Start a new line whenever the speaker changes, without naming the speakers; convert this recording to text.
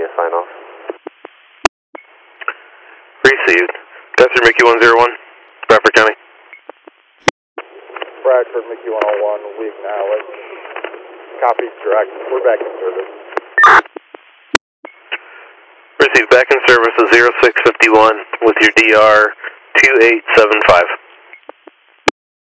me a sign off.
Received. Desert Mickey 101, Bradford County.
Bradford, Mickey 101, we acknowledge. Copy, direct. We're back in service.
Received. Back in service of 0651 with your DR 2875.